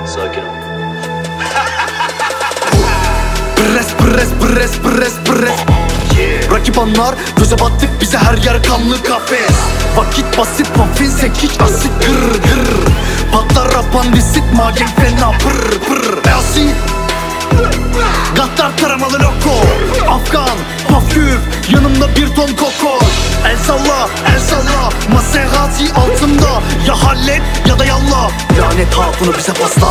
Sakin ol. Pres. Rakip anlar, göze battık bize her yer kanlı kafes. Vakit basit, muffin sekiç asit gır. Patlar apandisit, magen fena pır. Asit Gattar taramalı loko. Afgan, pafyüf, yanımda bir ton koko. El salla, Maserati altında. Ya hallet ya da yallah. Lanet hatunu bize pasta.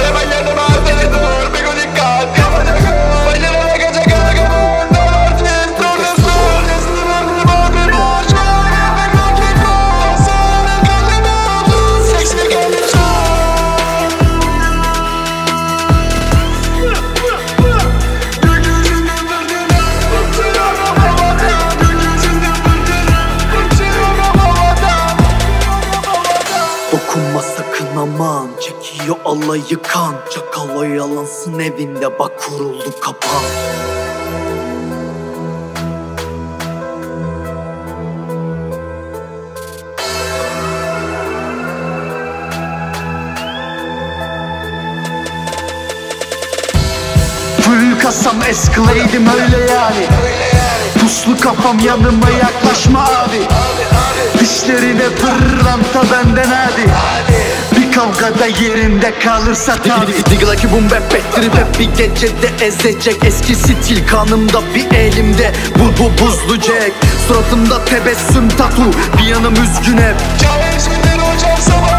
Dokunma sakın aman, çekiyor alayı kan. Çakal oyalansın evinde, bak kuruldu kapan. Full kasam esklaydım öyle yani. Puslu kafam yanıma yaklaşma abi. Dişlerine pırlanta benden hadi. Bir kavgada yerinde kalırsa tabi. Digla ki bum bep ettirip hep bir gecede ezecek. Eski stil kanımda bir elimde bu buzlu jack. Suratımda tebessüm tatu, bir yanım üzgün hep. Cahil hocam sabah